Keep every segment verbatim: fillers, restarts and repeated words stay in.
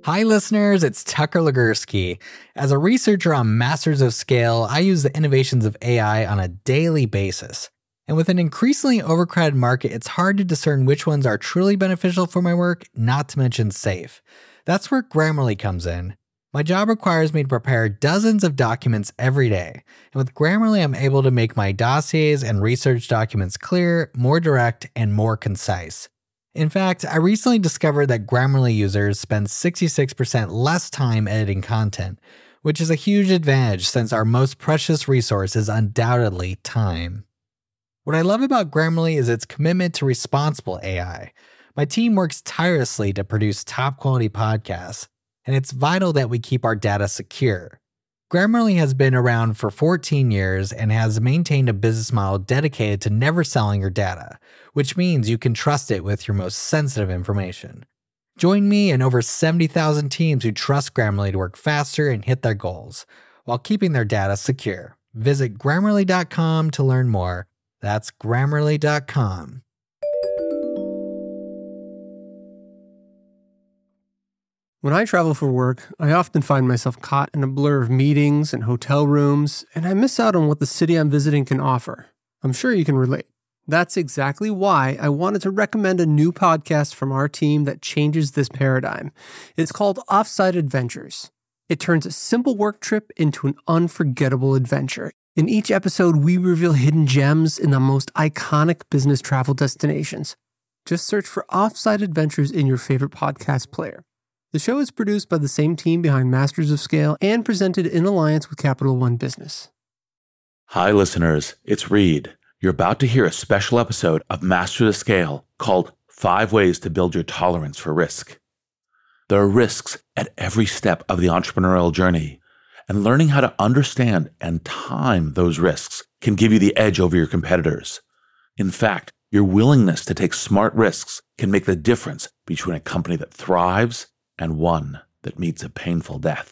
Hi, listeners. It's Tucker Legursky. As a researcher on Masters of Scale, I use the innovations of A I on a daily basis. And with an increasingly overcrowded market, it's hard to discern which ones are truly beneficial for my work, not to mention safe. That's where Grammarly comes in. My job requires me to prepare dozens of documents every day. And with Grammarly, I'm able to make my dossiers and research documents clear, more direct, and more concise. In fact, I recently discovered that Grammarly users spend sixty-six percent less time editing content, which is a huge advantage since our most precious resource is undoubtedly time. What I love about Grammarly is its commitment to responsible A I. My team works tirelessly to produce top-quality podcasts, and it's vital that we keep our data secure. Grammarly has been around for fourteen years and has maintained a business model dedicated to never selling your data, which means you can trust it with your most sensitive information. Join me and over seventy thousand teams who trust Grammarly to work faster and hit their goals, while keeping their data secure. Visit Grammarly dot com to learn more. That's Grammarly dot com. When I travel for work, I often find myself caught in a blur of meetings and hotel rooms, and I miss out on what the city I'm visiting can offer. I'm sure you can relate. That's exactly why I wanted to recommend a new podcast from our team that changes this paradigm. It's called Offsite Adventures. It turns a simple work trip into an unforgettable adventure. In each episode, we reveal hidden gems in the most iconic business travel destinations. Just search for Offsite Adventures in your favorite podcast player. The show is produced by the same team behind Masters of Scale and presented in alliance with Capital One Business. Hi, listeners. It's Reed. You're about to hear a special episode of Masters of Scale called Five Ways to Build Your Tolerance for Risk. There are risks at every step of the entrepreneurial journey, and learning how to understand and time those risks can give you the edge over your competitors. In fact, your willingness to take smart risks can make the difference between a company that thrives and one that meets a painful death.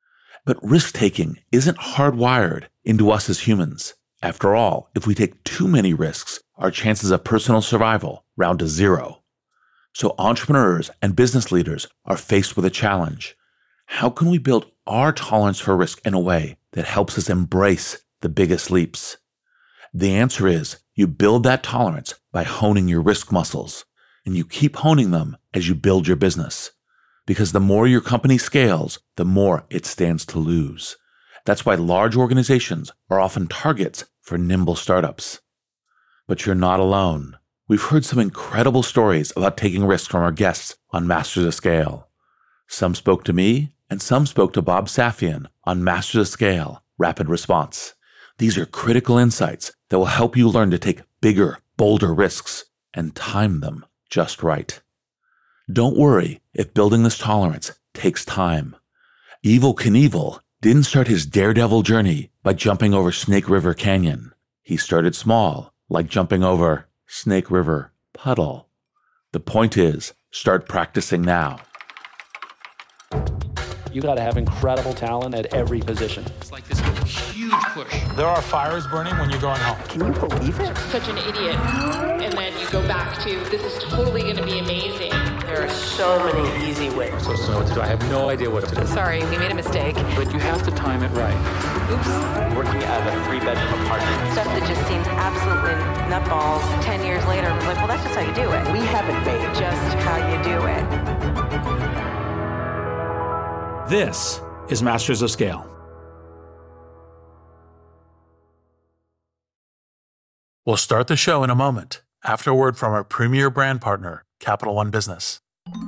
But risk-taking isn't hardwired into us as humans. After all, if we take too many risks, our chances of personal survival round to zero. So entrepreneurs and business leaders are faced with a challenge. How can we build our tolerance for risk in a way that helps us embrace the biggest leaps? The answer is you build that tolerance by honing your risk muscles, and you keep honing them as you build your business. Because the more your company scales, the more it stands to lose. That's why large organizations are often targets for nimble startups. But you're not alone. We've heard some incredible stories about taking risks from our guests on Masters of Scale. Some spoke to me, and some spoke to Bob Safian on Masters of Scale Rapid Response. These are critical insights that will help you learn to take bigger, bolder risks and time them just right. Don't worry if building this tolerance takes time. Evel Knievel didn't start his daredevil journey by jumping over Snake River Canyon. He started small, like jumping over Snake River Puddle. The point is, start practicing now. You got to have incredible talent at every position. It's like this huge push. There are fires burning when you're going home. Can you believe it? Such an idiot. And then you go back to, this is totally going to be amazing. There are so many easy ways. So, so what to do? I have no idea what to do. Sorry, we made a mistake. But you have to time it right. Oops. Working at a three-bedroom apartment. Stuff that just seems absolutely nutballs. Ten years later, I'm like, well, that's just how you do it. We haven't made just how you do it. This is Masters of Scale. We'll start the show in a moment, after a word from our premier brand partner, Capital One Business.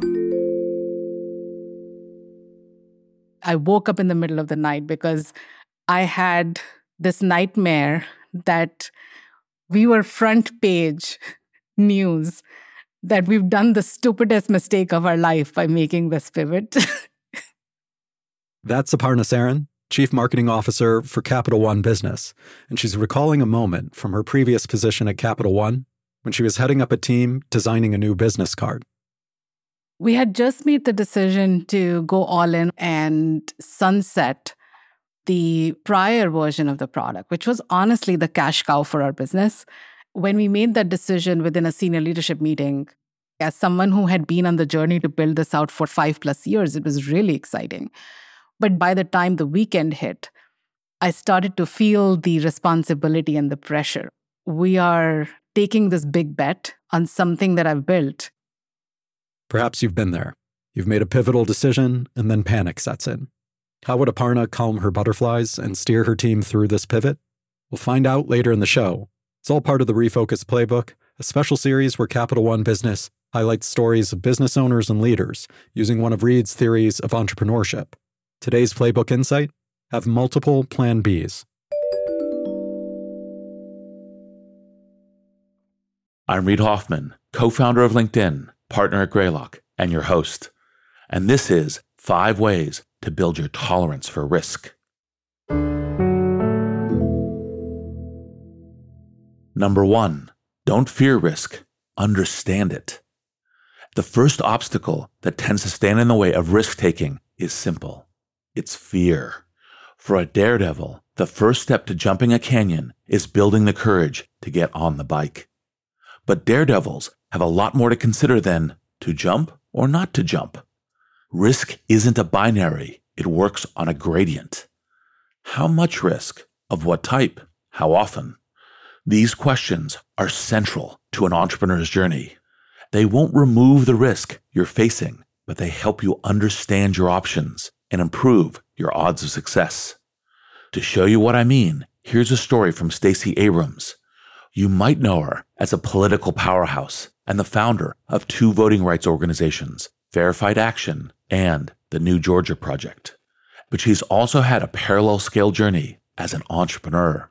I woke up in the middle of the night because I had this nightmare that we were front page news, that we've done the stupidest mistake of our life by making this pivot. That's Aparna Saran, Chief Marketing Officer for Capital One Business, and she's recalling a moment from her previous position at Capital One when she was heading up a team designing a new business card. We had just made the decision to go all in and sunset the prior version of the product, which was honestly the cash cow for our business. When we made that decision within a senior leadership meeting, As someone who had been on the journey to build this out for five plus years, it was really exciting. But by the time the weekend hit, I started to feel the responsibility and the pressure. We are taking this big bet on something that I've built. Perhaps you've been there. You've made a pivotal decision, and then panic sets in. How would Aparna calm her butterflies and steer her team through this pivot? We'll find out later in the show. It's all part of the Refocus Playbook, a special series where Capital One Business highlights stories of business owners and leaders using one of Reed's theories of entrepreneurship. Today's Playbook Insight: have multiple Plan Bs. I'm Reid Hoffman, co-founder of LinkedIn, partner at Greylock, and your host. And this is Five Ways to Build Your Tolerance for Risk. Number one, don't fear risk, understand it. The first obstacle that tends to stand in the way of risk-taking is simple. It's fear. For a daredevil, the first step to jumping a canyon is building the courage to get on the bike. But daredevils have a lot more to consider than to jump or not to jump. Risk isn't a binary. It works on a gradient. How much risk? Of what type? How often? These questions are central to an entrepreneur's journey. They won't remove the risk you're facing, but they help you understand your options and improve your odds of success. To show you what I mean, here's a story from Stacey Abrams. You might know her as a political powerhouse and the founder of two voting rights organizations, Verified Action and the New Georgia Project. But she's also had a parallel scale journey as an entrepreneur.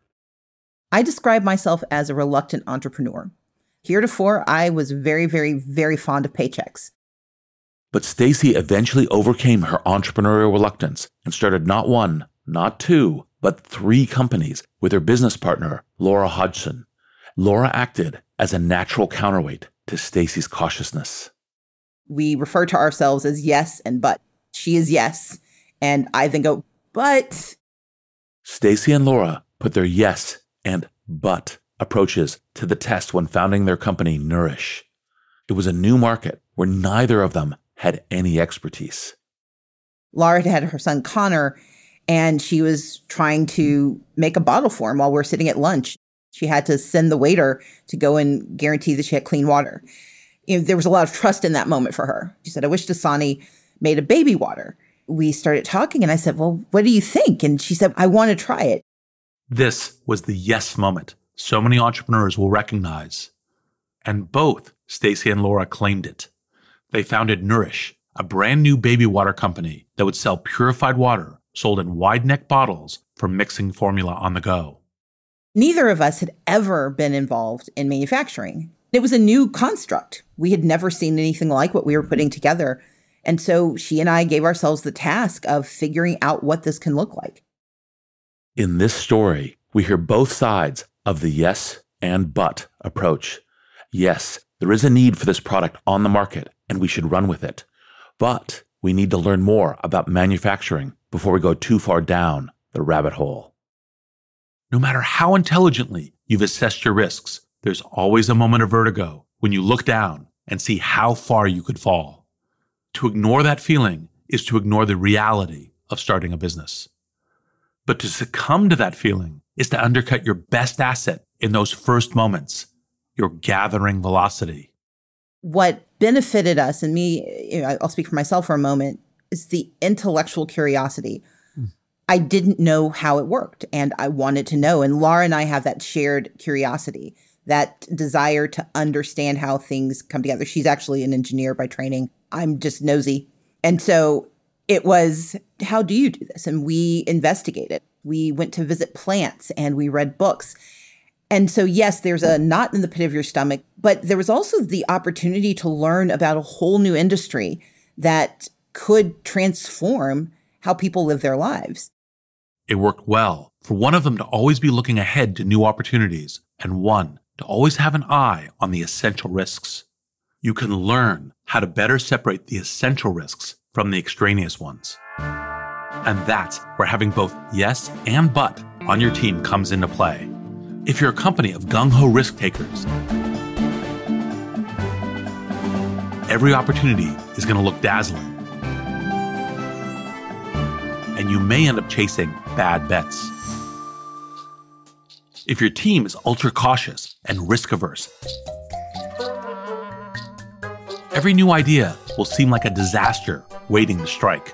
I describe myself as a reluctant entrepreneur. Heretofore, I was very, very, very fond of paychecks. But Stacey eventually overcame her entrepreneurial reluctance and started not one, not two, but three companies with her business partner, Laura Hodgson. Laura acted as a natural counterweight to Stacey's cautiousness. We refer to ourselves as yes and but. She is yes, and I then go, but. Stacey and Laura put their yes and but approaches to the test when founding their company, Nourish. It was a new market where neither of them had any expertise. Laura had her son Connor, and she was trying to make a bottle for him while we were sitting at lunch. She had to send the waiter to go and guarantee that she had clean water. You know, there was a lot of trust in that moment for her. She said, I wish Dasani made a baby water. We started talking, and I said, well, what do you think? And she said, I want to try it. This was the yes moment so many entrepreneurs will recognize. And both Stacey and Laura claimed it. They founded Nourish, a brand new baby water company that would sell purified water sold in wide neck bottles for mixing formula on the go. Neither of us had ever been involved in manufacturing. It was a new construct. We had never seen anything like what we were putting together. And so she and I gave ourselves the task of figuring out what this can look like. In this story, we hear both sides of the yes and but approach. Yes, there is a need for this product on the market, and we should run with it. But we need to learn more about manufacturing before we go too far down the rabbit hole. No matter how intelligently you've assessed your risks, there's always a moment of vertigo when you look down and see how far you could fall. To ignore that feeling is to ignore the reality of starting a business. But to succumb to that feeling is to undercut your best asset in those first moments, your gathering velocity. What benefited us, and me, you know, I'll speak for myself for a moment, is the intellectual curiosity. Mm. I didn't know how it worked, and I wanted to know. And Laura and I have that shared curiosity, that desire to understand how things come together. She's actually an engineer by training. I'm just nosy. And so it was, how do you do this? And we investigated. We went to visit plants and we read books. And so, yes, there's a knot in the pit of your stomach, but there was also the opportunity to learn about a whole new industry that could transform how people live their lives. It worked well for one of them to always be looking ahead to new opportunities and one to always have an eye on the essential risks. You can learn how to better separate the essential risks from the extraneous ones. And that's where having both yes and but on your team comes into play. If you're a company of gung-ho risk takers, every opportunity is going to look dazzling. And you may end up chasing bad bets. If your team is ultra cautious and risk averse, every new idea will seem like a disaster waiting to strike.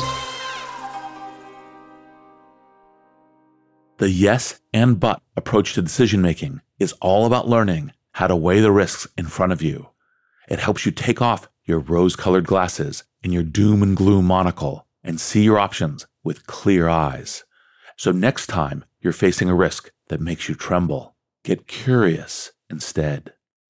The yes and but approach to decision making is all about learning how to weigh the risks in front of you. It helps you take off your rose-colored glasses and your doom and gloom monocle and see your options with clear eyes. So next time you're facing a risk that makes you tremble, get curious instead.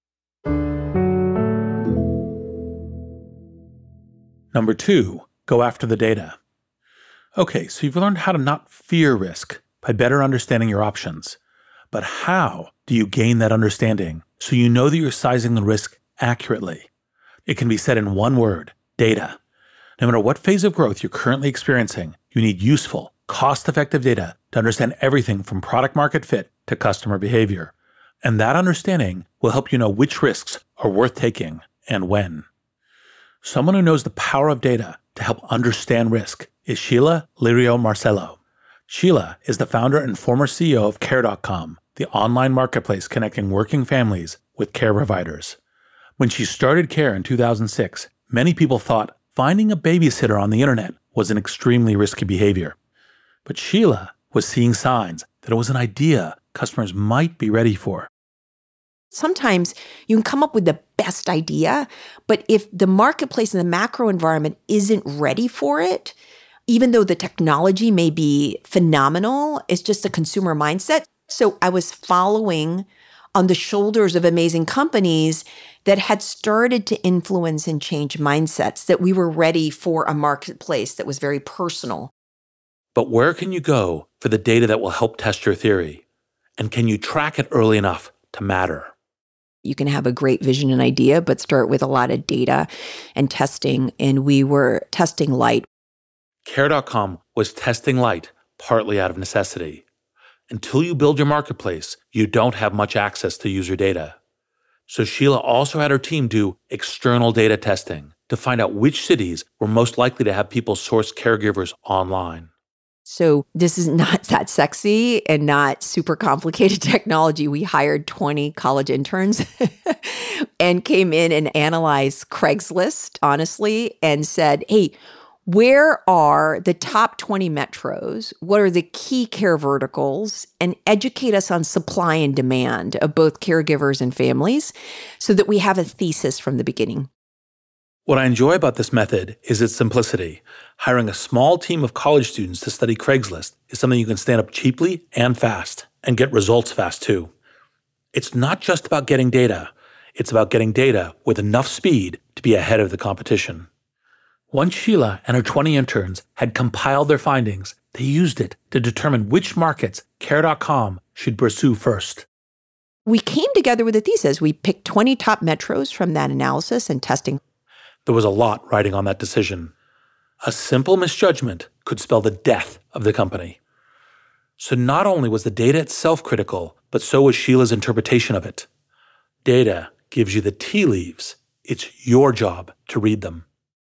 Number two, go after the data. Okay, so you've learned how to not fear risk by better understanding your options. But how do you gain that understanding so you know that you're sizing the risk accurately? It can be said in one word, data. No matter what phase of growth you're currently experiencing, you need useful, cost-effective data to understand everything from product market fit to customer behavior. And that understanding will help you know which risks are worth taking and when. Someone who knows the power of data to help understand risk is Sheila Lirio Marcello. Sheila is the founder and former C E O of Care dot com, the online marketplace connecting working families with care providers. When she started Care in two thousand six, many people thought finding a babysitter on the internet was an extremely risky behavior. But Sheila was seeing signs that it was an idea customers might be ready for. Sometimes you can come up with the best idea, but if the marketplace and the macro environment isn't ready for it, even though the technology may be phenomenal, it's just a consumer mindset. So I was following on the shoulders of amazing companies that had started to influence and change mindsets, that we were ready for a marketplace that was very personal. But where can you go for the data that will help test your theory? And can you track it early enough to matter? You can have a great vision and idea, but start with a lot of data and testing. And we were testing light. Care dot com was testing light partly out of necessity. Until you build your marketplace, you don't have much access to user data. So Sheila also had her team do external data testing to find out which cities were most likely to have people source caregivers online. So this is not that sexy and not super complicated technology. We hired twenty college interns and came in and analyzed Craigslist, honestly, and said, hey, where are the top twenty metros? What are the key care verticals? And educate us on supply and demand of both caregivers and families so that we have a thesis from the beginning. What I enjoy about this method is its simplicity. Hiring a small team of college students to study Craigslist is something you can stand up cheaply and fast, and get results fast too. It's not just about getting data. It's about getting data with enough speed to be ahead of the competition. Once Sheila and her twenty interns had compiled their findings, they used it to determine which markets Care dot com should pursue first. We came together with a thesis. We picked twenty top metros from that analysis and testing. There was a lot riding on that decision. A simple misjudgment could spell the death of the company. So not only was the data itself critical, but so was Sheila's interpretation of it. Data gives you the tea leaves. It's your job to read them.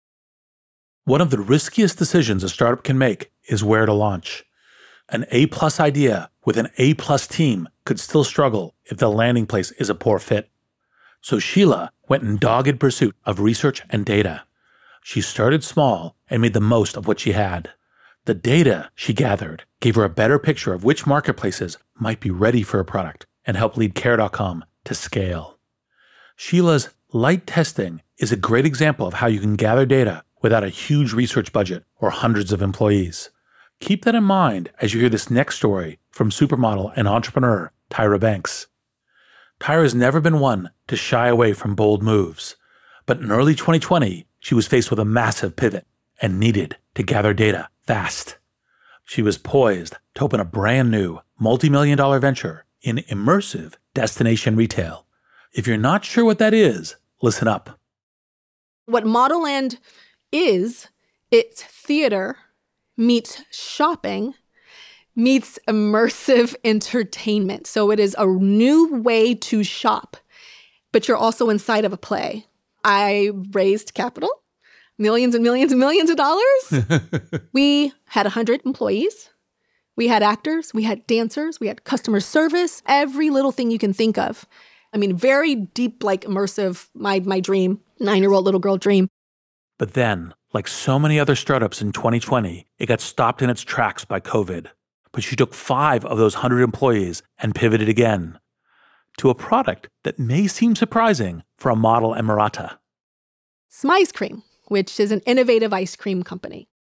One of the riskiest decisions a startup can make is where to launch. An A-plus idea with an A-plus team could still struggle if the landing place is a poor fit. So Sheila went in dogged pursuit of research and data. She started small and made the most of what she had. The data she gathered gave her a better picture of which marketplaces might be ready for a product and helped lead Care dot com to scale. Sheila's light testing is a great example of how you can gather data without a huge research budget or hundreds of employees. Keep that in mind as you hear this next story from supermodel and entrepreneur Tyra Banks. Tyra has never been one to shy away from bold moves, but in early twenty twenty, she was faced with a massive pivot and needed to gather data fast. She was poised to open a brand new multi-million dollar venture in immersive destination retail. If you're not sure what that is, listen up. What Modelland is, it's theater meets shopping meets immersive entertainment. So it is a new way to shop, but you're also inside of a play. I raised capital, millions and millions and millions of dollars. We had one hundred employees. We had actors, we had dancers, we had customer service, every little thing you can think of. I mean, very deep, like immersive, my my dream, nine-year-old little girl dream. But then, like so many other startups in twenty twenty, it got stopped in its tracks by COVID. But she took five of those one hundred employees and pivoted again to a product that may seem surprising for a model Emirata. Smize Cream, which is an innovative ice cream company.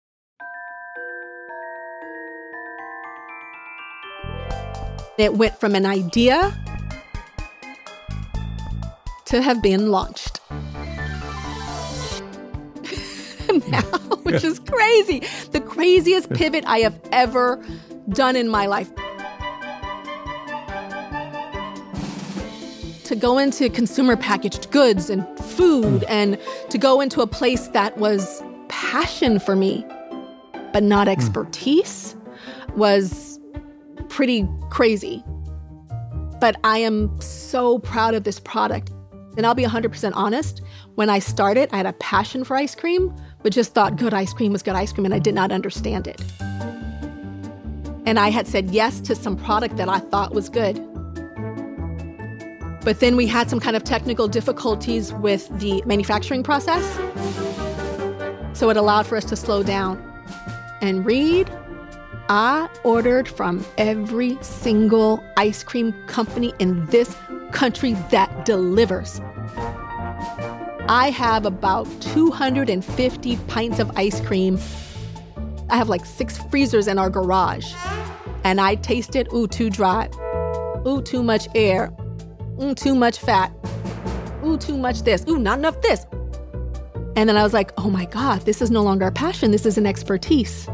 It went from an idea to have been launched. Now, which is crazy. The craziest pivot I have ever done in my life. To go into consumer packaged goods and food and to go into a place that was passion for me, but not expertise, was pretty crazy. But I am so proud of this product. And I'll be one hundred percent honest, when I started, I had a passion for ice cream, but just thought good ice cream was good ice cream, and I did not understand it. And I had said yes to some product that I thought was good. But then we had some kind of technical difficulties with the manufacturing process. So it allowed for us to slow down. And Reed, I ordered from every single ice cream company in this country that delivers. I have about two hundred fifty pints of ice cream. I have like six freezers in our garage. And I tasted, ooh, too dry. Ooh, too much air. Ooh, too much fat. Ooh, too much this. Ooh, not enough this. And then I was like, oh my God, this is no longer a passion. This is an expertise.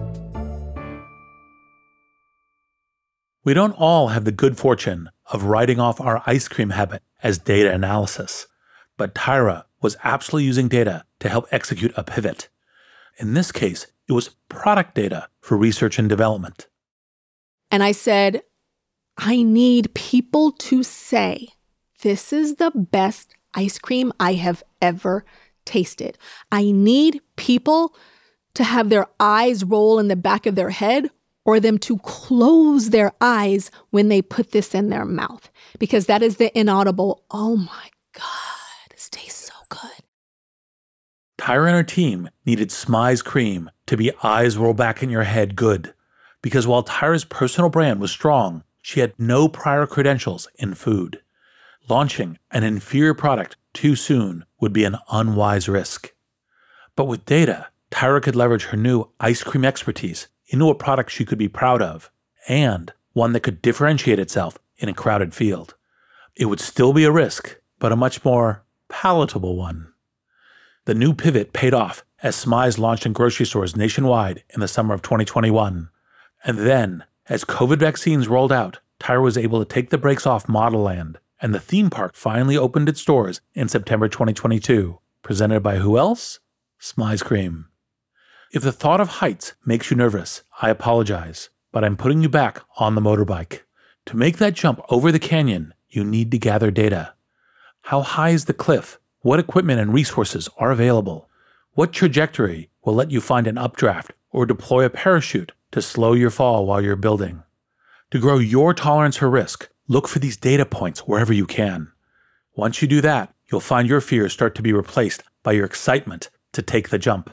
We don't all have the good fortune of writing off our ice cream habit as data analysis, but Tyra was absolutely using data to help execute a pivot. In this case, it was product data for research and development. And I said, I need people to say, this is the best ice cream I have ever tasted. I need people to have their eyes roll in the back of their head or them to close their eyes when they put this in their mouth. Because that is the inaudible, oh my God, this tastes so good. Tyra and her team needed Smize Cream to be eyes roll back in your head good. Because while Tyra's personal brand was strong, she had no prior credentials in food. Launching an inferior product too soon would be an unwise risk. But with data, Tyra could leverage her new ice cream expertise into a product she could be proud of, and one that could differentiate itself in a crowded field. It would still be a risk, but a much more palatable one. The new pivot paid off as Smize launched in grocery stores nationwide in the summer of twenty twenty-one. And then, as COVID vaccines rolled out, Tyra was able to take the brakes off Model Land, and the theme park finally opened its doors in September twenty twenty-two, presented by who else? Smize Cream. If the thought of heights makes you nervous, I apologize, but I'm putting you back on the motorbike. To make that jump over the canyon, you need to gather data. How high is the cliff? What equipment and resources are available? What trajectory will let you find an updraft or deploy a parachute to slow your fall while you're building? To grow your tolerance for risk, look for these data points wherever you can. Once you do that, you'll find your fears start to be replaced by your excitement to take the jump.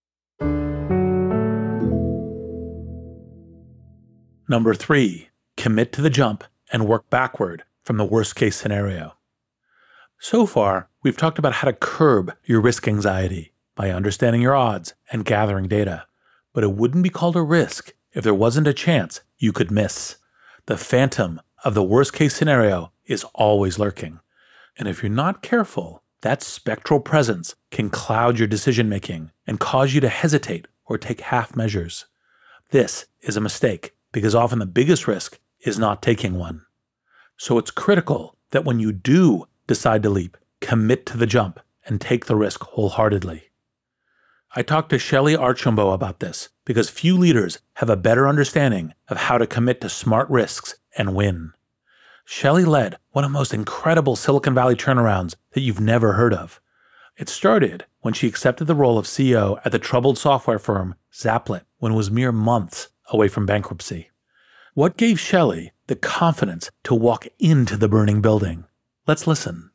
Number three, commit to the jump and work backward from the worst case scenario. So far, we've talked about how to curb your risk anxiety by understanding your odds and gathering data. But it wouldn't be called a risk if there wasn't a chance you could miss. The phantom of the worst case scenario is always lurking. And if you're not careful, that spectral presence can cloud your decision making and cause you to hesitate or take half measures. This is a mistake, because often the biggest risk is not taking one. So it's critical that when you do decide to leap, commit to the jump and take the risk wholeheartedly. I talked to Shelley Archambault about this because few leaders have a better understanding of how to commit to smart risks and win. Shelley led one of the most incredible Silicon Valley turnarounds that you've never heard of. It started when she accepted the role of C E O at the troubled software firm Zaplet when it was mere months away from bankruptcy. What gave Shelley the confidence to walk into the burning building? Let's listen.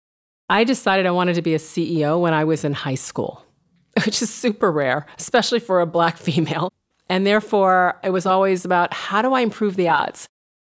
I decided I wanted to be a C E O when I was in high school, which is super rare, especially for a Black female. And therefore, it was always about, how do I improve the odds?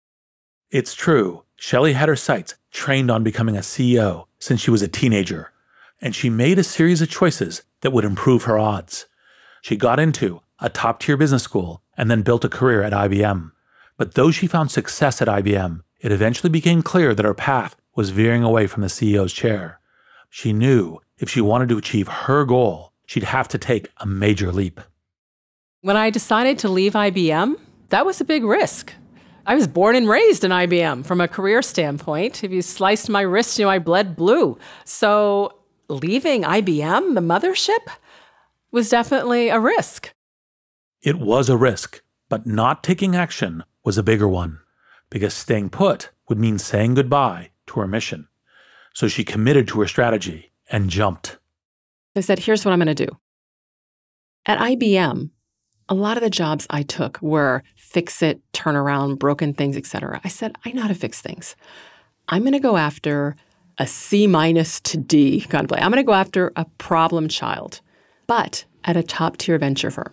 It's true. Shelley had her sights trained on becoming a C E O since she was a teenager, and she made a series of choices that would improve her odds. She got into a top-tier business school and then built a career at I B M. But though she found success at I B M, it eventually became clear that her path was veering away from the C E O's chair. She knew if she wanted to achieve her goal, she'd have to take a major leap. When I decided to leave I B M, that was a big risk. I was born and raised in I B M from a career standpoint. If you sliced my wrist, you know, I bled blue. So leaving I B M, the mothership, was definitely a risk. It was a risk, but not taking action was a bigger one, because staying put would mean saying goodbye to her mission. So she committed to her strategy and jumped. I said, here's what I'm going to do. At I B M, a lot of the jobs I took were fix it, turn around, broken things, et cetera. I said, I know how to fix things. I'm going to go after a C minus to D kind of play. I'm going to go after a problem child, but at a top-tier venture firm.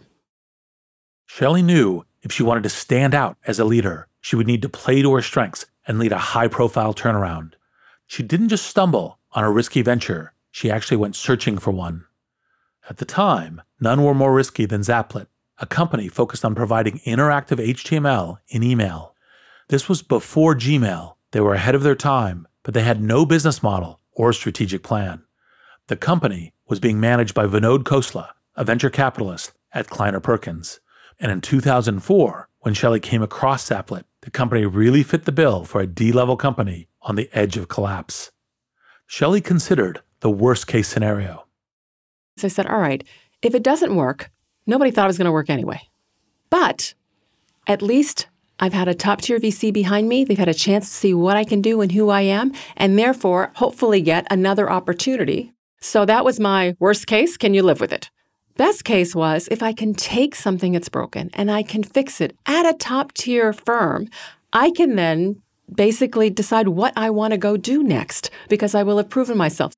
Shelley knew if she wanted to stand out as a leader, she would need to play to her strengths and lead a high-profile turnaround. She didn't just stumble on a risky venture. She actually went searching for one. At the time, none were more risky than Zaplet, a company focused on providing interactive H T M L in email. This was before Gmail. They were ahead of their time, but they had no business model or strategic plan. The company was being managed by Vinod Khosla, a venture capitalist at Kleiner Perkins. And in two thousand four, when Shelley came across Zaplet, the company really fit the bill for a D-level company on the edge of collapse. Shelley considered the worst-case scenario. So I said, all right, if it doesn't work, nobody thought it was going to work anyway. But at least I've had a top-tier V C behind me. They've had a chance to see what I can do and who I am, and therefore hopefully get another opportunity. So that was my worst case. Can you live with it? Best case was if I can take something that's broken and I can fix it at a top-tier firm, I can then basically decide what I want to go do next because I will have proven myself.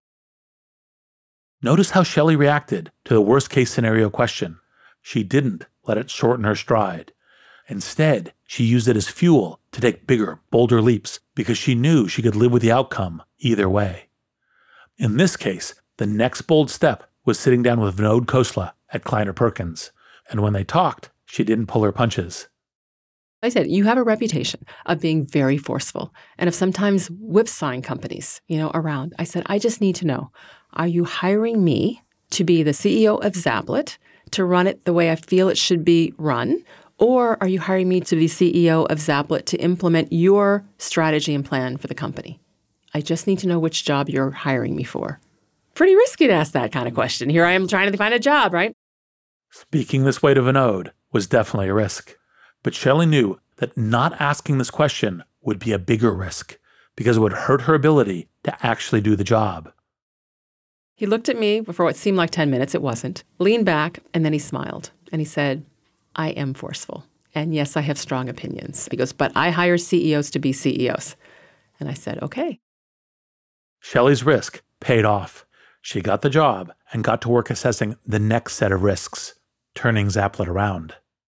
Notice how Shelley reacted to the worst-case scenario question. She didn't let it shorten her stride. Instead, she used it as fuel to take bigger, bolder leaps because she knew she could live with the outcome either way. In this case, the next bold step was sitting down with Vinod Khosla at Kleiner Perkins. And when they talked, she didn't pull her punches. I said, you have a reputation of being very forceful and of sometimes whipsawing companies, you know, around. I said, I just need to know, are you hiring me to be the C E O of Zaplet, to run it the way I feel it should be run? Or are you hiring me to be C E O of Zaplet to implement your strategy and plan for the company? I just need to know which job you're hiring me for. Pretty risky to ask that kind of question. Here I am trying to find a job, right? Speaking this way to Vinod was definitely a risk. But Shelley knew that not asking this question would be a bigger risk because it would hurt her ability to actually do the job. He looked at me for what seemed like ten minutes. It wasn't. Leaned back, and then he smiled. And he said, I am forceful. And yes, I have strong opinions. He goes, but I hire C E Os to be C E Os. And I said, okay. Shelley's risk paid off. She got the job and got to work assessing the next set of risks, turning Zaplet around.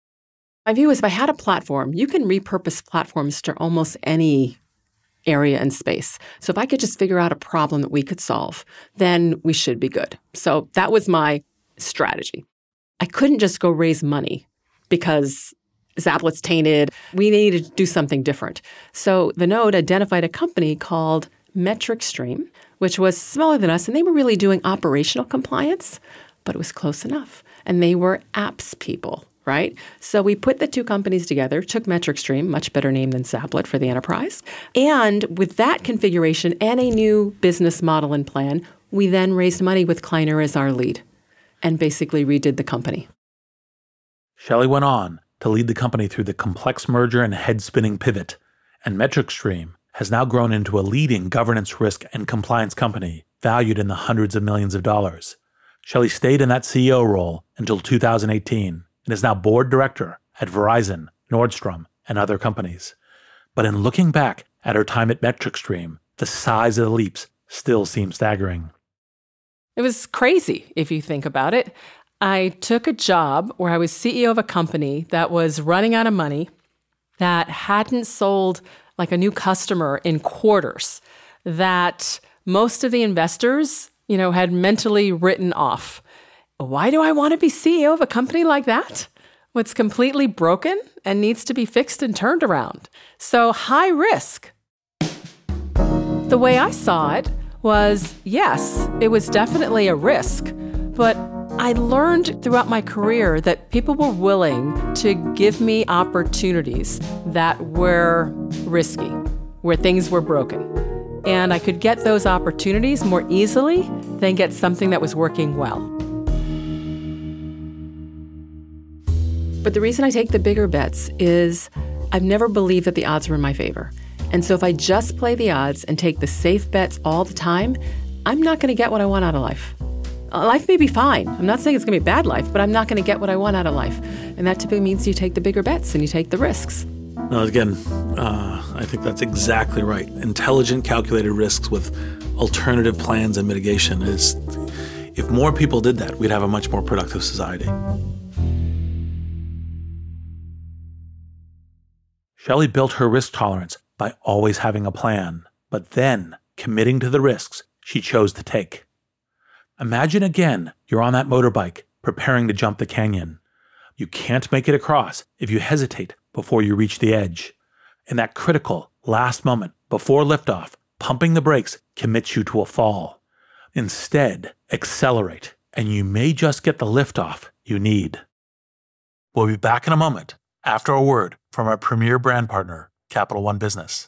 My view is if I had a platform, you can repurpose platforms to almost any area and space. So if I could just figure out a problem that we could solve, then we should be good. So that was my strategy. I couldn't just go raise money because Zaplet's tainted. We needed to do something different. So Vinod identified a company called MetricStream, which was smaller than us, and they were really doing operational compliance, but it was close enough. And they were apps people, right? So we put the two companies together, took MetricStream, much better name than Zaplet for the enterprise. And with that configuration and a new business model and plan, we then raised money with Kleiner as our lead and basically redid the company. Shelley went on to lead the company through the complex merger and head-spinning pivot, and MetricStream has now grown into a leading governance, risk, and compliance company valued in the hundreds of millions of dollars. Shelley stayed in that C E O role until two thousand eighteen and is now board director at Verizon, Nordstrom, and other companies. But in looking back at her time at MetricStream, the size of the leaps still seems staggering. It was crazy, if you think about it. I took a job where I was C E O of a company that was running out of money, that hadn't sold like a new customer in quarters, that most of the investors, you know, had mentally written off. Why do I want to be C E O of a company like that? What's completely broken and needs to be fixed and turned around. So high risk. The way I saw it was, yes, it was definitely a risk, but I learned throughout my career that people were willing to give me opportunities that were risky, where things were broken. And I could get those opportunities more easily than get something that was working well. But the reason I take the bigger bets is I've never believed that the odds were in my favor. And so if I just play the odds and take the safe bets all the time, I'm not going to get what I want out of life. Life may be fine. I'm not saying it's going to be a bad life, but I'm not going to get what I want out of life. And that typically means you take the bigger bets and you take the risks. No, again, uh, I think that's exactly right. Intelligent, calculated risks with alternative plans and mitigation is, if more people did that, we'd have a much more productive society. Shelley built her risk tolerance by always having a plan, but then committing to the risks she chose to take. Imagine again, you're on that motorbike preparing to jump the canyon. You can't make it across if you hesitate before you reach the edge. In that critical last moment before liftoff, pumping the brakes commits you to a fall. Instead, accelerate, and you may just get the liftoff you need. We'll be back in a moment after a word from our premier brand partner, Capital One Business.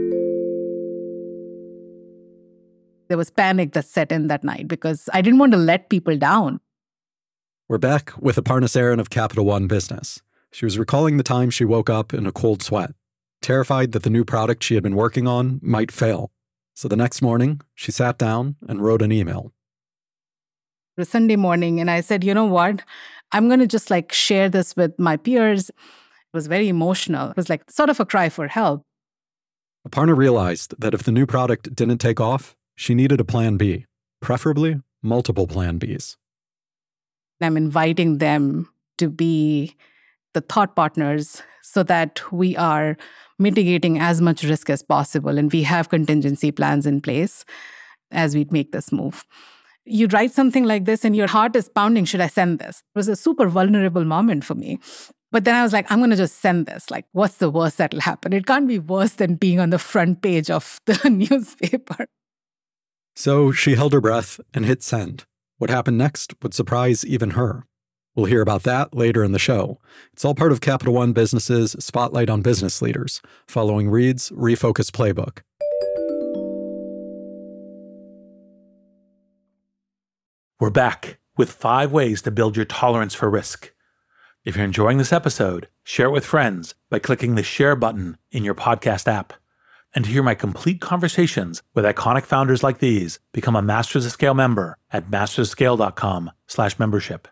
There was panic that set in that night because I didn't want to let people down. We're back with Aparna Saran of Capital One Business. She was recalling the time she woke up in a cold sweat, terrified that the new product she had been working on might fail. So the next morning, she sat down and wrote an email. It was Sunday morning, and I said, you know what? I'm going to just like share this with my peers. It was very emotional. It was like sort of a cry for help. Aparna realized that if the new product didn't take off, she needed a plan B, preferably multiple plan Bs. I'm inviting them to be the thought partners so that we are mitigating as much risk as possible and we have contingency plans in place as we make this move. You write something like this and your heart is pounding, should I send this? It was a super vulnerable moment for me. But then I was like, I'm going to just send this. Like, what's the worst that'll happen? It can't be worse than being on the front page of the newspaper. So she held her breath and hit send. What happened next would surprise even her. We'll hear about that later in the show. It's all part of Capital One Business's Spotlight on Business Leaders, following Reed's Refocus Playbook. We're back with five ways to build your tolerance for risk. If you're enjoying this episode, share it with friends by clicking the share button in your podcast app. And to hear my complete conversations with iconic founders like these, become a Masters of Scale member at mastersofscale.com slash membership.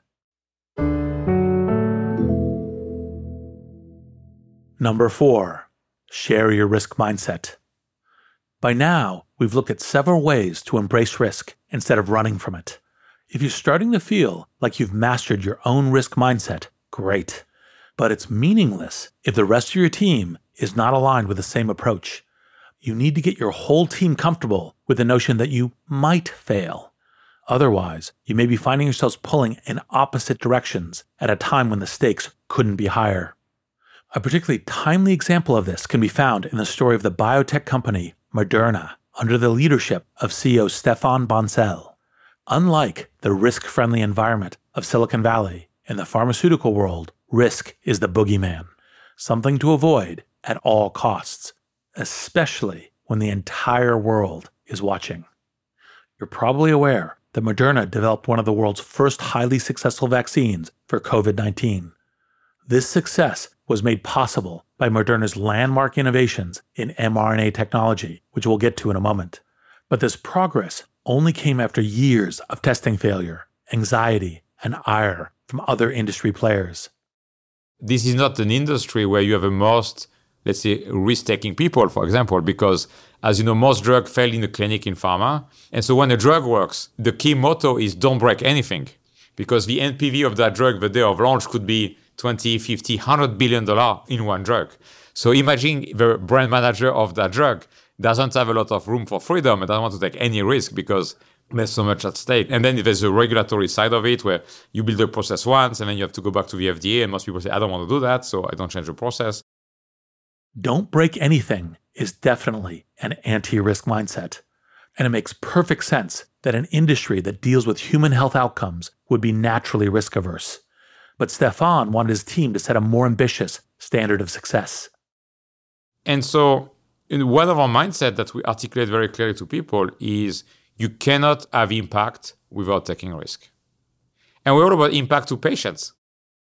Number four, share your risk mindset. By now, we've looked at several ways to embrace risk instead of running from it. If you're starting to feel like you've mastered your own risk mindset, great. But it's meaningless if the rest of your team is not aligned with the same approach. You need to get your whole team comfortable with the notion that you might fail. Otherwise, you may be finding yourselves pulling in opposite directions at a time when the stakes couldn't be higher. A particularly timely example of this can be found in the story of the biotech company Moderna under the leadership of C E O Stéphane Bancel. Unlike the risk-friendly environment of Silicon Valley, in the pharmaceutical world, risk is the boogeyman, something to avoid at all costs, especially when the entire world is watching. You're probably aware that Moderna developed one of the world's first highly successful vaccines for covid nineteen. This success was made possible by Moderna's landmark innovations in mRNA technology, which we'll get to in a moment. But this progress only came after years of testing failure, anxiety, and ire from other industry players. This is not an industry where you have a most, let's say, risk-taking people, for example, because as you know, most drugs fail in the clinic in pharma. And so when a drug works, the key motto is don't break anything, because the N P V of that drug the day of launch could be twenty, fifty, one hundred billion dollars in one drug. So imagine the brand manager of that drug doesn't have a lot of room for freedom and doesn't want to take any risk because there's so much at stake. And then there's a regulatory side of it where you build the process once and then you have to go back to the F D A, and most people say, I don't want to do that, so I don't change the process. Don't break anything is definitely an anti-risk mindset. And it makes perfect sense that an industry that deals with human health outcomes would be naturally risk-averse. But Stefan wanted his team to set a more ambitious standard of success. And so in one of our mindset that we articulate very clearly to people is you cannot have impact without taking risk. And we're all about impact to patients.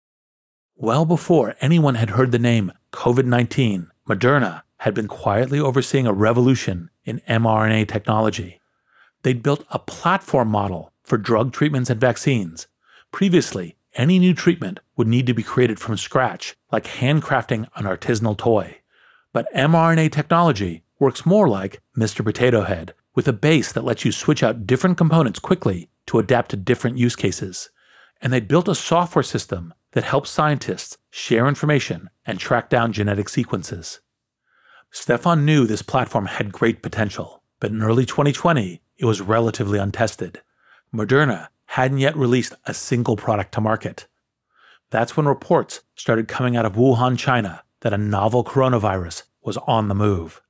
Well before anyone had heard the name COVID nineteen, Moderna had been quietly overseeing a revolution in mRNA technology. They'd built a platform model for drug treatments and vaccines. Previously, any new treatment would need to be created from scratch, like handcrafting an artisanal toy. But mRNA technology works more like Mister Potato Head, with a base that lets you switch out different components quickly to adapt to different use cases. And they'd built a software system that helps scientists share information and track down genetic sequences. Stefan knew this platform had great potential, but in early twenty twenty, it was relatively untested. Moderna hadn't yet released a single product to market. That's when reports started coming out of Wuhan, China, that a novel coronavirus was on the move.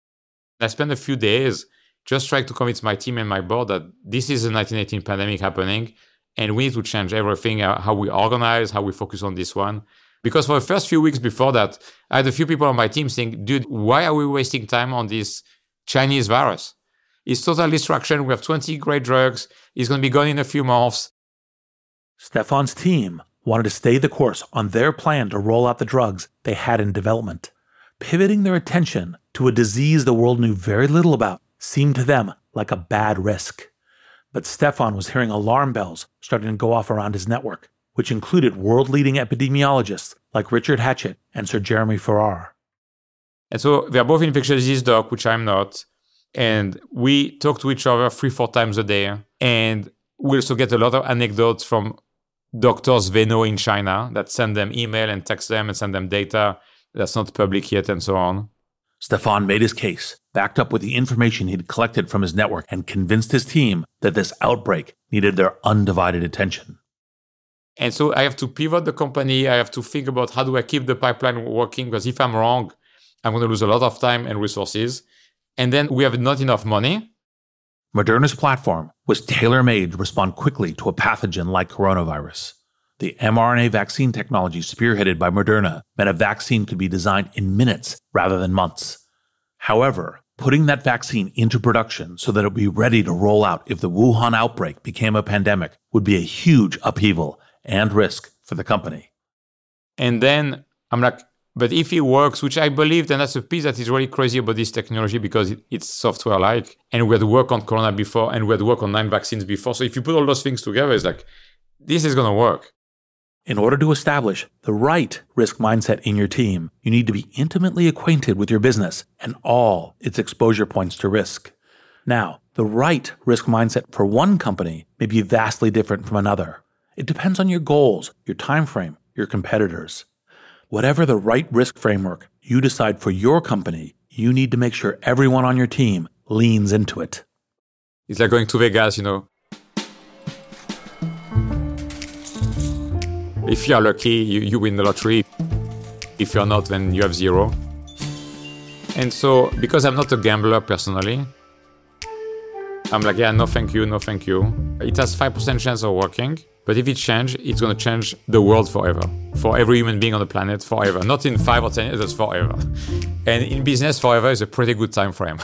I spent a few days just trying to convince my team and my board that this is a nineteen eighteen pandemic happening, and we need to change everything, how we organize, how we focus on this one. Because for the first few weeks before that, I had a few people on my team saying, dude, why are we wasting time on this Chinese virus? It's total distraction. We have twenty great drugs. It's going to be gone in a few months. Stefan's team wanted to stay the course on their plan to roll out the drugs they had in development. Pivoting their attention to a disease the world knew very little about seemed to them like a bad risk. But Stefan was hearing alarm bells starting to go off around his network, which included world-leading epidemiologists like Richard Hatchett and Sir Jeremy Farrar. And so they're both infectious disease doc, which I'm not. And we talk to each other three, four times a day. And we also get a lot of anecdotes from doctors they know in China that send them email and text them and send them data that's not public yet and so on. Stefan made his case, backed up with the information he'd collected from his network, and convinced his team that this outbreak needed their undivided attention. And so I have to pivot the company. I have to think about how do I keep the pipeline working, because if I'm wrong, I'm going to lose a lot of time and resources. And then we have not enough money. Moderna's platform was tailor-made to respond quickly to a pathogen like coronavirus. The mRNA vaccine technology spearheaded by Moderna meant a vaccine could be designed in minutes rather than months. However, putting that vaccine into production so that it would be ready to roll out if the Wuhan outbreak became a pandemic would be a huge upheaval and risk for the company. And then I'm like, but if it works, which I believe, then that's a piece that is really crazy about this technology because it, it's software-like. And we had worked on Corona before, and we had worked on nine vaccines before. So if you put all those things together, it's like, this is going to work. In order to establish the right risk mindset in your team, you need to be intimately acquainted with your business and all its exposure points to risk. Now, the right risk mindset for one company may be vastly different from another. It depends on your goals, your time frame, your competitors. Whatever the right risk framework you decide for your company, you need to make sure everyone on your team leans into it. It's like going to Vegas, you know. If you're lucky, you, you win the lottery. If you're not, then you have zero. And so, because I'm not a gambler personally, I'm like, yeah, no thank you, no thank you. It has five percent chance of working, but if it changes, it's going to change the world forever. For every human being on the planet, forever. Not in five or ten years, it's forever. And in business, forever is a pretty good time frame.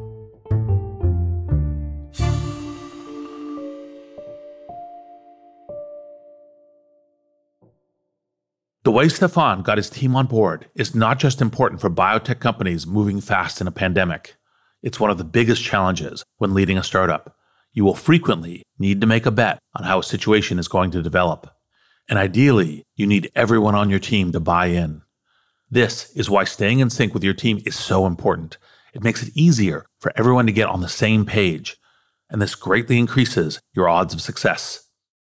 The way Stefan got his team on board is not just important for biotech companies moving fast in a pandemic. It's one of the biggest challenges when leading a startup. you will frequently need to make a bet on how a situation is going to develop. And ideally, you need everyone on your team to buy in. This is why staying in sync with your team is so important. It makes it easier for everyone to get on the same page, and this greatly increases your odds of success.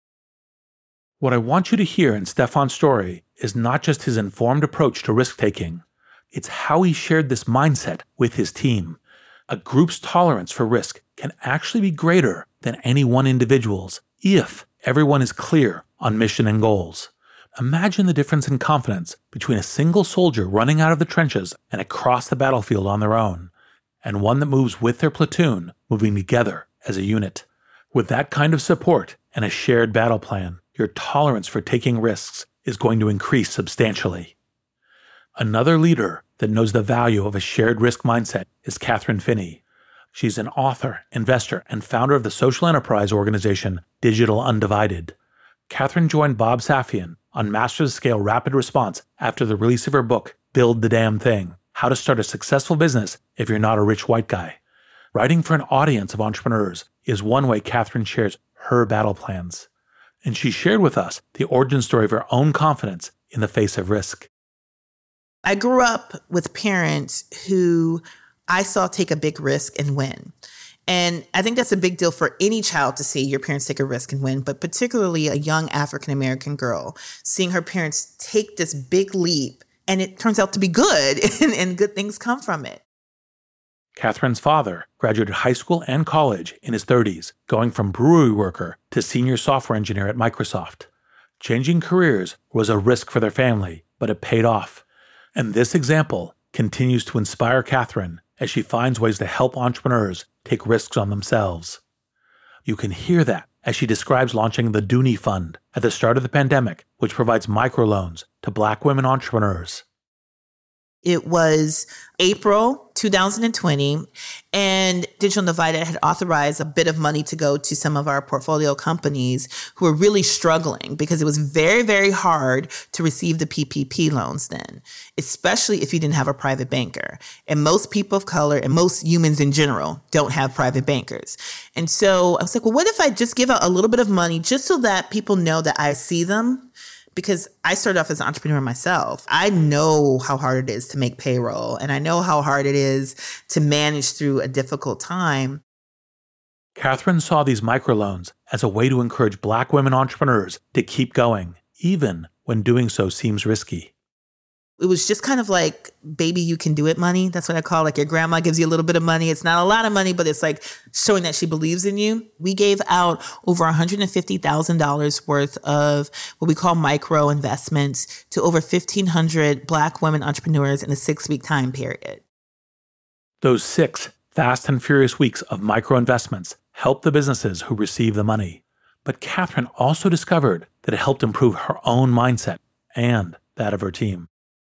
What I want you to hear in Stefan's story is not just his informed approach to risk-taking, it's how he shared this mindset with his team. A group's tolerance for risk can actually be greater than any one individual's if everyone is clear on mission and goals. Imagine the difference in confidence between a single soldier running out of the trenches and across the battlefield on their own, and one that moves with their platoon, moving together as a unit. With that kind of support and a shared battle plan, your tolerance for taking risks is going to increase substantially. Another leader that knows the value of a shared risk mindset is Catherine Finney. She's an author, investor, and founder of the social enterprise organization Digital Undivided. Catherine joined Bob Safian on Masters of Scale Rapid Response after the release of her book, Build the Damn Thing, How to Start a Successful Business If You're Not a Rich White Guy. Writing for an audience of entrepreneurs is one way Catherine shares her battle plans. And she shared with us the origin story of her own confidence in the face of risk. I grew up with parents who I saw take a big risk and win. And I think that's a big deal for any child to see your parents take a risk and win, but particularly a young African-American girl, seeing her parents take this big leap and it turns out to be good and, and good things come from it. Catherine's father graduated high school and college in his thirties, going from brewery worker to senior software engineer at Microsoft. Changing careers was a risk for their family, but it paid off. And this example continues to inspire Catherine as she finds ways to help entrepreneurs take risks on themselves. You can hear that as she describes launching the Dooney Fund at the start of the pandemic, which provides microloans to Black women entrepreneurs. It was April two thousand twenty, and Digital Undivided had authorized a bit of money to go to some of our portfolio companies who were really struggling because it was very, very hard to receive the P P P loans then, especially if you didn't have a private banker. And most people of color and most humans in general don't have private bankers. And so I was like, well, what if I just give out a little bit of money just so that people know that I see them? Because I started off as an entrepreneur myself. I know how hard it is to make payroll, and I know how hard it is to manage through a difficult time. Catherine saw these microloans as a way to encourage Black women entrepreneurs to keep going, even when doing so seems risky. It was just kind of like, baby, you can do it money. That's what I call, like, your grandma gives you a little bit of money. It's not a lot of money, but it's like showing that she believes in you. We gave out over one hundred fifty thousand dollars worth of what we call micro investments to over fifteen hundred Black women entrepreneurs in a six-week time period. Those six fast and furious weeks of micro investments helped the businesses who received the money. But Catherine also discovered that it helped improve her own mindset and that of her team.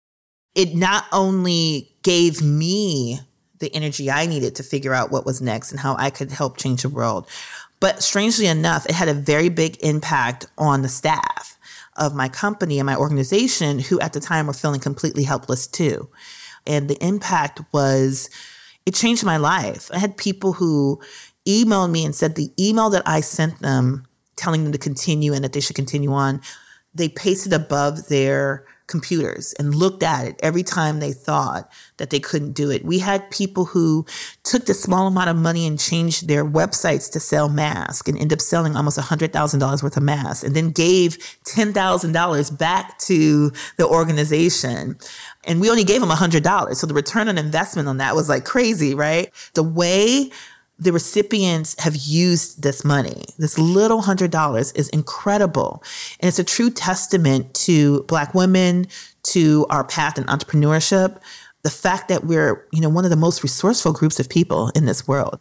It not only gave me the energy I needed to figure out what was next and how I could help change the world, but strangely enough, it had a very big impact on the staff of my company and my organization, who at the time were feeling completely helpless too. And the impact was, it changed my life. I had people who emailed me and said the email that I sent them telling them to continue and that they should continue on, they pasted above their computers and looked at it every time they thought that they couldn't do it. We had people who took the small amount of money and changed their websites to sell masks and ended up selling almost one hundred thousand dollars worth of masks, and then gave ten thousand dollars back to the organization. And we only gave them one hundred dollars. So the return on investment on that was like crazy, right? The way the recipients have used this money, this little one hundred dollars, is incredible. And it's a true testament to Black women, to our path in entrepreneurship, the fact that we're, you know, one of the most resourceful groups of people in this world.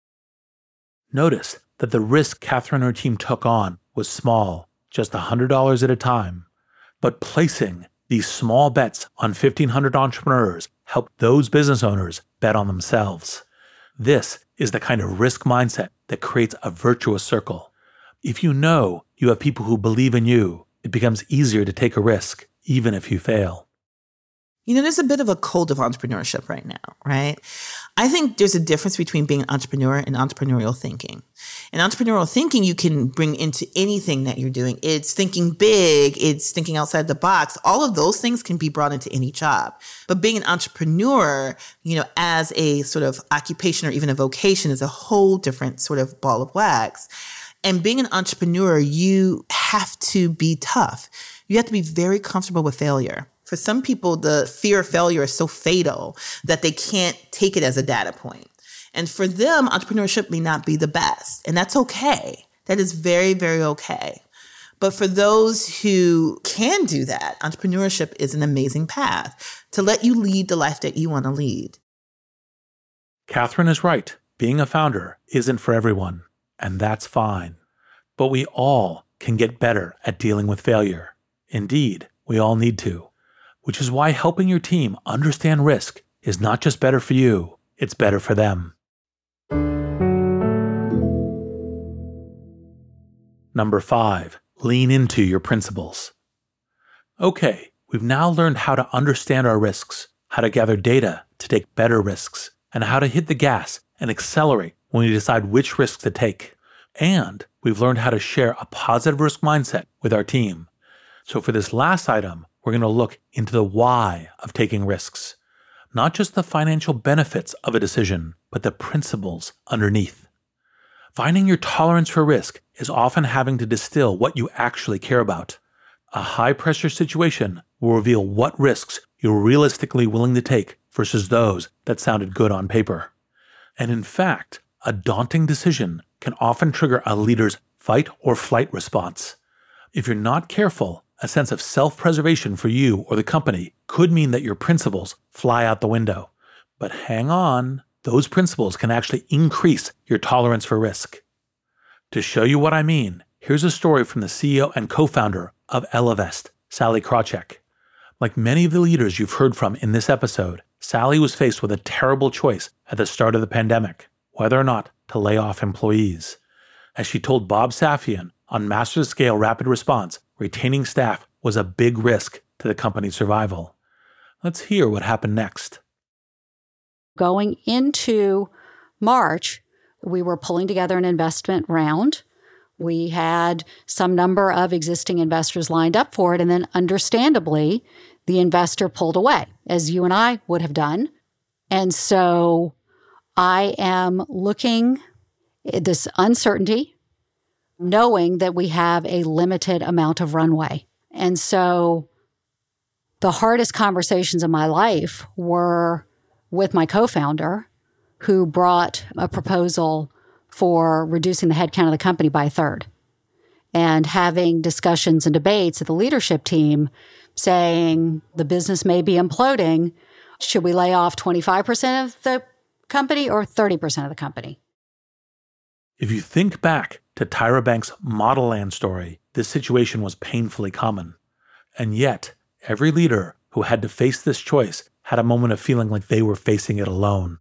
Notice that the risk Catherine and her team took on was small, just one hundred dollars at a time. But placing these small bets on fifteen hundred entrepreneurs helped those business owners bet on themselves. This is the kind of risk mindset that creates a virtuous circle. If you know you have people who believe in you, it becomes easier to take a risk, even if you fail. You know, there's a bit of a cult of entrepreneurship right now, right? I think there's a difference between being an entrepreneur and entrepreneurial thinking. And entrepreneurial thinking you can bring into anything that you're doing. It's thinking big, it's thinking outside the box. All of those things can be brought into any job. But being an entrepreneur, you know, as a sort of occupation or even a vocation is a whole different sort of ball of wax. And being an entrepreneur, you have to be tough. You have to be very comfortable with failure. For some people, the fear of failure is so fatal that they can't take it as a data point. And for them, entrepreneurship may not be the best. And that's okay. That is very, very okay. But for those who can do that, entrepreneurship is an amazing path to let you lead the life that you want to lead. Catherine is right. Being a founder isn't for everyone, and that's fine. But we all can get better at dealing with failure. Indeed, we all need to. Which is why helping your team understand risk is not just better for you, it's better for them. Number five, lean into your principles. Okay, we've now learned how to understand our risks, how to gather data to take better risks, and how to hit the gas and accelerate when we decide which risks to take. And we've learned how to share a positive risk mindset with our team. So for this last item, we're going to look into the why of taking risks. Not just the financial benefits of a decision, but the principles underneath. Finding your tolerance for risk is often having to distill what you actually care about. A high-pressure situation will reveal what risks you're realistically willing to take versus those that sounded good on paper. And in fact, a daunting decision can often trigger a leader's fight or flight response. If you're not careful, a sense of self-preservation for you or the company could mean that your principles fly out the window. But hang on, those principles can actually increase your tolerance for risk. To show you what I mean, here's a story from the C E O and co-founder of Ellevest, Sallie Krawcheck. Like many of the leaders you've heard from in this episode, Sallie was faced with a terrible choice at the start of the pandemic, whether or not to lay off employees. As she told Bob Safian on Master Scale Rapid Response, retaining staff was a big risk to the company's survival. Let's hear what happened next. Going into March, we were pulling together an investment round. We had some number of existing investors lined up for it, and then understandably, the investor pulled away, as you and I would have done. And so I am looking at this uncertainty, knowing that we have a limited amount of runway. And so the hardest conversations in my life were with my co-founder, who brought a proposal for reducing the headcount of the company by a third, and having discussions and debates at the leadership team saying the business may be imploding. Should we lay off twenty-five percent of the company or thirty percent of the company? If you think back to Tyra Banks' Model Land story, this situation was painfully common. And yet, every leader who had to face this choice had a moment of feeling like they were facing it alone.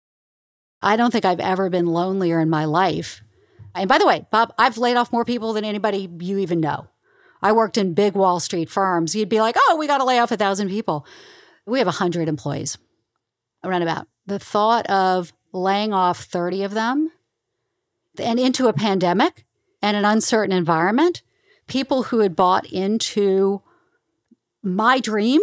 I don't think I've ever been lonelier in my life. And by the way, Bob, I've laid off more people than anybody you even know. I worked in big Wall Street firms. You'd be like, oh, we got to lay off a thousand people. We have one hundred employees, around about. The thought of laying off thirty of them and into a pandemic and an uncertain environment, people who had bought into my dream.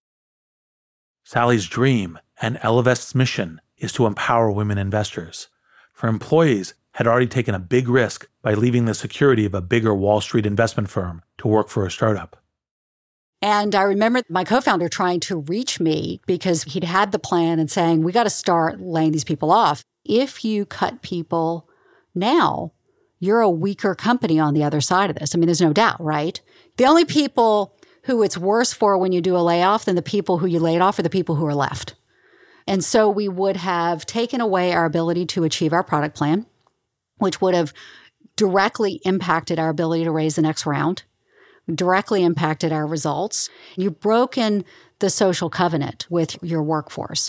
Sallie's dream and Ellevest's mission is to empower women investors. For employees had already taken a big risk by leaving the security of a bigger Wall Street investment firm to work for a startup. And I remember my co-founder trying to reach me because he'd had the plan and saying, we got to start laying these people off. If you cut people now, you're a weaker company on the other side of this. I mean, there's no doubt, right? The only people who it's worse for when you do a layoff than the people who you laid off are the people who are left. And so we would have taken away our ability to achieve our product plan, which would have directly impacted our ability to raise the next round, directly impacted our results. You've broken the social covenant with your workforce.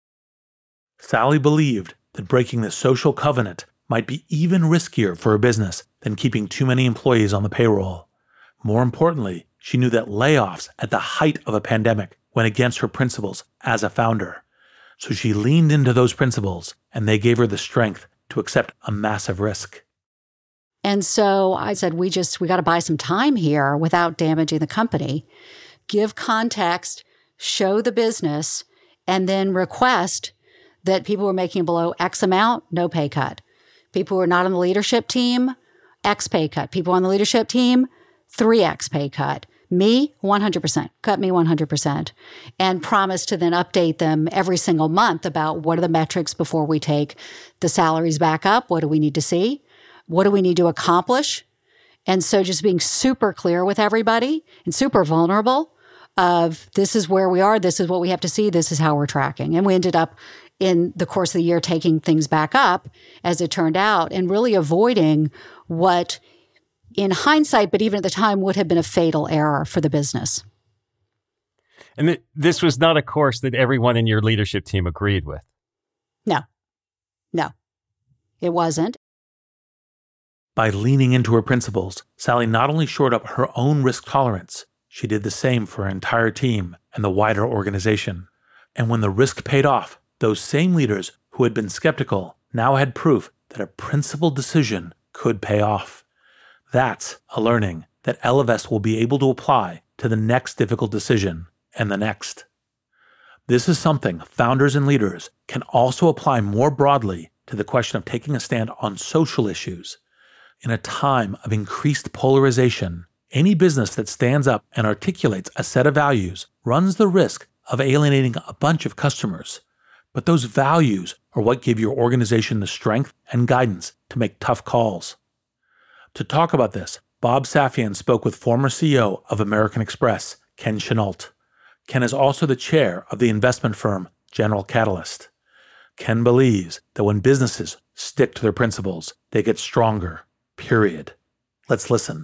Sallie believed that breaking the social covenant might be even riskier for a business than keeping too many employees on the payroll. More importantly, she knew that layoffs at the height of a pandemic, went against her principles as a founder. So she leaned into those principles, and they gave her the strength to accept a massive risk. And so I said, we just, we got to buy some time here without damaging the company, give context, show the business, and then request that people who are making below X amount, no pay cut. People who are not on the leadership team, X pay cut. People on the leadership team, three X pay cut. Me, one hundred percent. Cut me one hundred percent. And promise to then update them every single month about what are the metrics before we take the salaries back up. What do we need to see? What do we need to accomplish? And so just being super clear with everybody and super vulnerable of this is where we are, this is what we have to see, this is how we're tracking. And we ended up in the course of the year taking things back up, as it turned out, and really avoiding what in hindsight, but even at the time, would have been a fatal error for the business. And th- this was not a course that everyone in your leadership team agreed with. No, no, it wasn't. By leaning into her principles, Sally not only shored up her own risk tolerance, she did the same for her entire team and the wider organization. And when the risk paid off, those same leaders who had been skeptical now had proof that a principled decision could pay off. That's a learning that Ellevest will be able to apply to the next difficult decision and the next. This is something founders and leaders can also apply more broadly to the question of taking a stand on social issues. In a time of increased polarization, any business that stands up and articulates a set of values runs the risk of alienating a bunch of customers. But those values are what give your organization the strength and guidance to make tough calls. To talk about this, Bob Safian spoke with former C E O of American Express, Ken Chenault. Ken is also the chair of the investment firm General Catalyst. Ken believes that when businesses stick to their principles, they get stronger, period. Let's listen.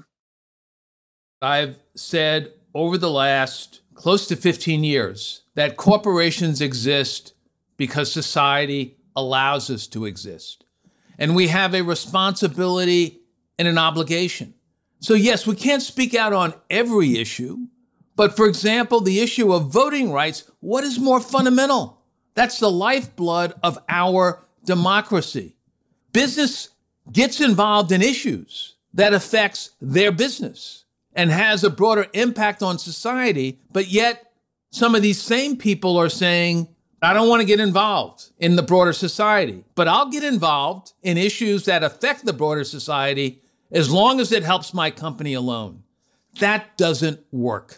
I've said over the last close to fifteen years that corporations exist because society allows us to exist. And we have a responsibility and an obligation. So yes, we can't speak out on every issue, but for example, the issue of voting rights, what is more fundamental? That's the lifeblood of our democracy. Business gets involved in issues that affects their business and has a broader impact on society, but yet some of these same people are saying, I don't want to get involved in the broader society, but I'll get involved in issues that affect the broader society as long as it helps my company alone. That doesn't work.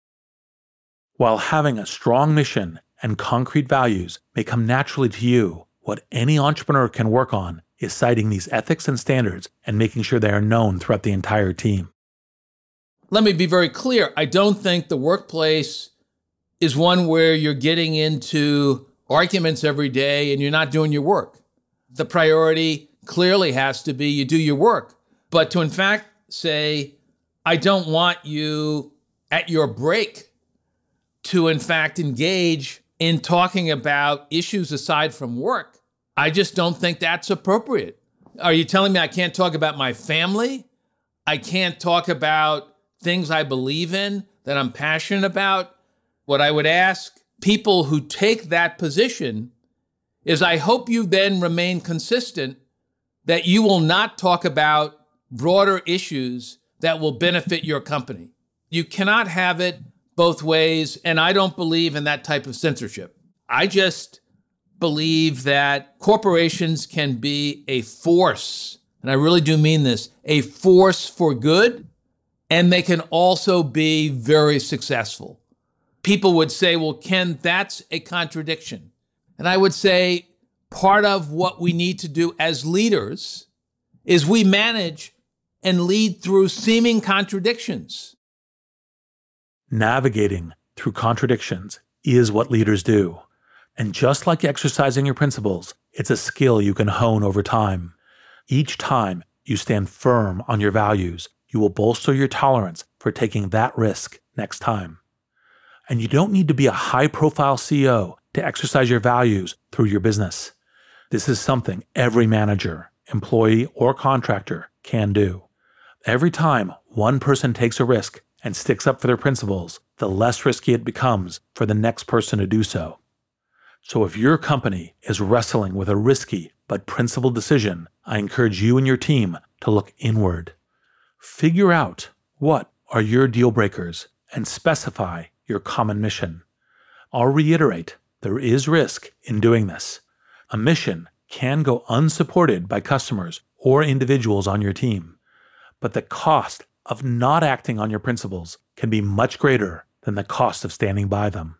While having a strong mission and concrete values may come naturally to you, what any entrepreneur can work on is citing these ethics and standards and making sure they are known throughout the entire team. Let me be very clear. I don't think the workplace is one where you're getting into arguments every day and you're not doing your work. The priority clearly has to be you do your work. But to in fact say, I don't want you at your break to in fact engage in talking about issues aside from work, I just don't think that's appropriate. Are you telling me I can't talk about my family? I can't talk about things I believe in, that I'm passionate about? What I would ask people who take that position is I hope you then remain consistent that you will not talk about broader issues that will benefit your company. You cannot have it both ways, and I don't believe in that type of censorship. I just believe that corporations can be a force, and I really do mean this, a force for good, and they can also be very successful. People would say, well, Ken, that's a contradiction. And I would say part of what we need to do as leaders is we manage and lead through seeming contradictions. Navigating through contradictions is what leaders do. And just like exercising your principles, it's a skill you can hone over time. Each time you stand firm on your values, you will bolster your tolerance for taking that risk next time. And you don't need to be a high-profile C E O to exercise your values through your business. This is something every manager, employee, or contractor can do. Every time one person takes a risk and sticks up for their principles, the less risky it becomes for the next person to do so. So if your company is wrestling with a risky but principled decision, I encourage you and your team to look inward. Figure out what are your deal breakers and specify your common mission. I'll reiterate, there is risk in doing this. A mission can go unsupported by customers or individuals on your team, but the cost of not acting on your principles can be much greater than the cost of standing by them.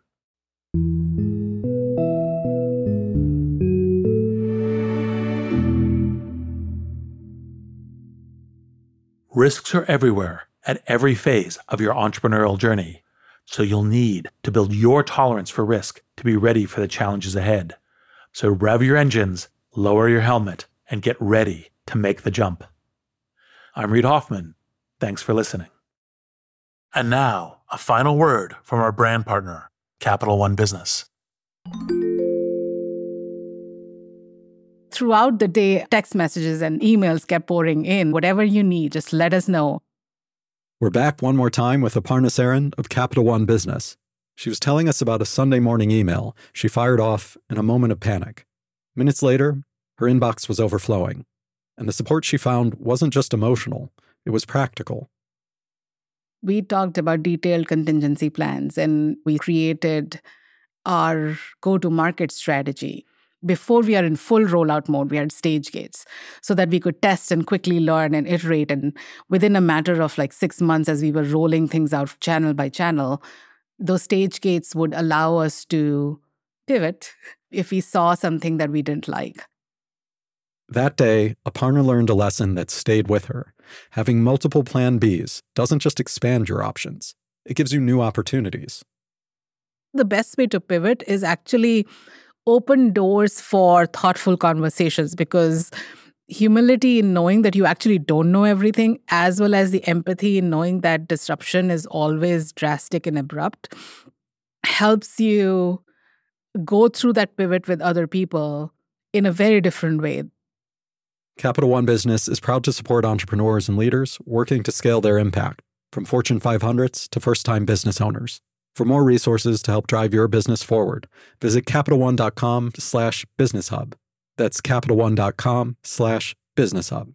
Risks are everywhere at every phase of your entrepreneurial journey, so you'll need to build your tolerance for risk to be ready for the challenges ahead. So rev your engines, lower your helmet, and get ready to make the jump. I'm Reid Hoffman. Thanks for listening. And now, a final word from our brand partner, Capital One Business. Throughout the day, text messages and emails kept pouring in. Whatever you need, just let us know. We're back one more time with Aparna Saran of Capital One Business. She was telling us about a Sunday morning email she fired off in a moment of panic. Minutes later, her inbox was overflowing. And the support she found wasn't just emotional, it was practical. We talked about detailed contingency plans, and we created our go-to-market strategy. Before we are in full rollout mode, we had stage gates so that we could test and quickly learn and iterate. And within a matter of like six months, as we were rolling things out channel by channel, those stage gates would allow us to pivot if we saw something that we didn't like. That day, Aparna learned a lesson that stayed with her. Having multiple plan Bs doesn't just expand your options, it gives you new opportunities. The best way to pivot is actually open doors for thoughtful conversations, because humility in knowing that you actually don't know everything, as well as the empathy in knowing that disruption is always drastic and abrupt, helps you go through that pivot with other people in a very different way. Capital One Business is proud to support entrepreneurs and leaders working to scale their impact, from Fortune five hundreds to first-time business owners. For more resources to help drive your business forward, visit CapitalOne.com slash Business Hub. That's CapitalOne.com slash Business Hub.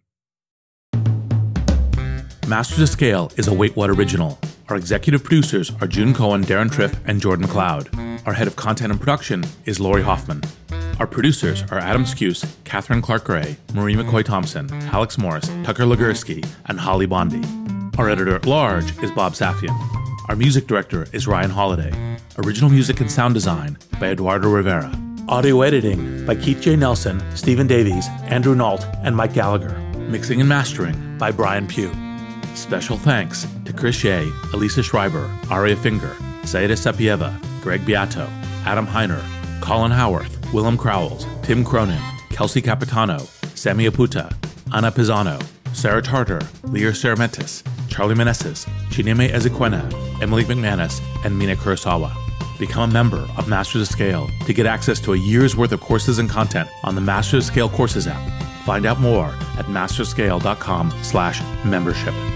Masters of Scale is a WaitWhat original. Our executive producers are June Cohen, Darren Tripp, and Jordan McLeod. Our head of content and production is Lori Hoffman. Our producers are Adam Skuse, Catherine Clark-Gray, Marie McCoy-Thompson, Alex Morris, Tucker Legursky, and Holly Bondi. Our editor-at-large is Bob Safian. Our music director is Ryan Holiday. Original music and sound design by Eduardo Rivera. Audio editing by Keith J. Nelson, Stephen Davies, Andrew Nault, and Mike Gallagher. Mixing and mastering by Brian Pugh. Special thanks to Chris Shea, Elisa Schreiber, Aria Finger, Saida Sapieva, Greg Beato, Adam Heiner, Colin Howarth, Willem Crowells, Tim Cronin, Kelsey Capitano, Sammy Aputa, Ana Pisano, Sarah Tartar, Lear Ceramentis, Charlie Meneses, Chineme Ezequena, Emily McManus, and Mina Kurosawa. Become a member of Masters of Scale to get access to a year's worth of courses and content on the Masters of Scale Courses app. Find out more at masterscale.com slash membership.